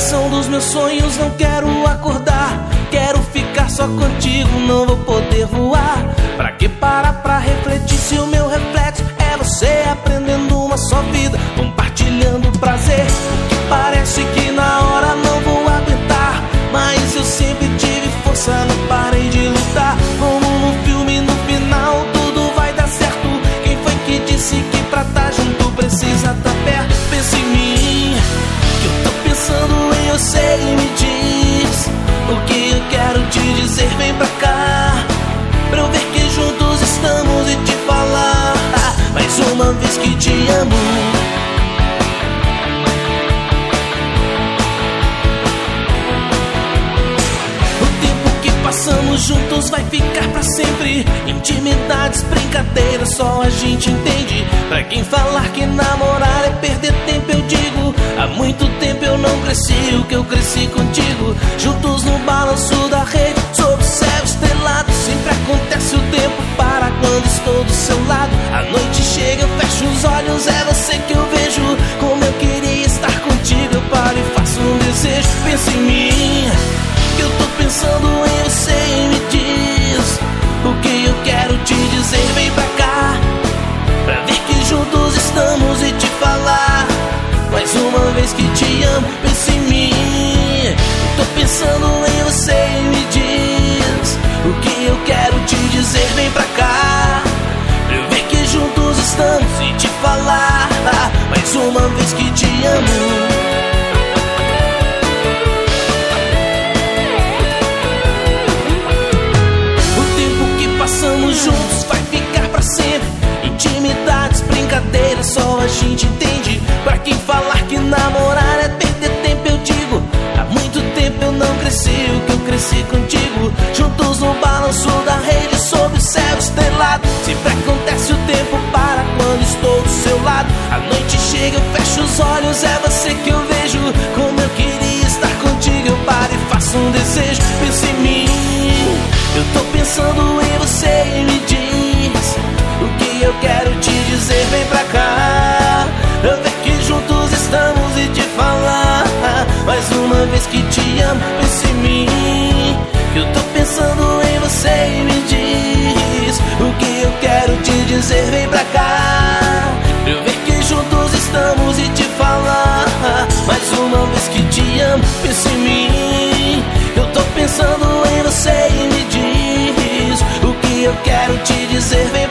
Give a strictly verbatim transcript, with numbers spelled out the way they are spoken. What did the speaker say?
direção dos meus sonhos, não quero acordar. Quero ficar só contigo, não vou poder voar. Pra que parar pra refletir se o meu reflexo é você aprendendo uma só vida, compartilhando prazer? O que parece que na hora não vou aguentar, mas eu sempre tive força, não parei de lutar. Como no filme, no final tudo vai dar certo. Quem foi que disse que pra tá junto precisa tá perto? Pensa em mim, que eu tô pensando em você, e me diz o que eu quero te dizer. Vem pra cá, pra eu ver que juntos estamos e te falar mais uma vez que te amo. Passamos juntos vai ficar pra sempre. Intimidades, brincadeiras, só a gente entende. Pra quem falar que namorar é perder tempo, eu digo: há muito tempo eu não cresci o que eu cresci contigo. Juntos no balanço da rede, sob o céu estrelado. Sempre acontece, o tempo para quando estou do seu lado. A noite chega, eu fecho os olhos, é você que eu vejo. Como eu queria estar contigo, eu paro e faço um desejo. Pensa em mim, que eu tô pensando em você, e me diz o que eu quero te dizer. Vem pra cá, pra ver que juntos estamos e te falar mais uma vez que te amo. Pensa em mim, eu tô pensando em você, e me diz o que eu quero te dizer. Vem pra cá, pra eu ver que juntos estamos e te falar mais uma vez que te amo. Passamos juntos vai ficar pra sempre. Intimidades, brincadeiras, só a gente entende. Pra quem falar que namorar é perder tempo, eu digo: há muito tempo eu não cresci o que eu cresci contigo. Juntos no balanço da rede, sob o céu estrelado. Sempre acontece, o tempo para quando estou do seu lado. A noite chega, eu fecho os olhos, é você que eu vejo. Como eu queria estar contigo, eu paro e faço um desejo. Pensa em mim, eu tô pensando em você, e me diz o que eu quero te dizer. Vem pra cá, pra ver que juntos estamos e te falar mais uma vez que te amo. Pensa em mim, que eu tô pensando em você, e me diz o que eu quero te dizer. Vem pra cá, pra eu ver que juntos estamos e te falar mais uma vez que te amo. Pensa em mim, eu tô pensando em você, e me diz o que eu quero te dizer. Vem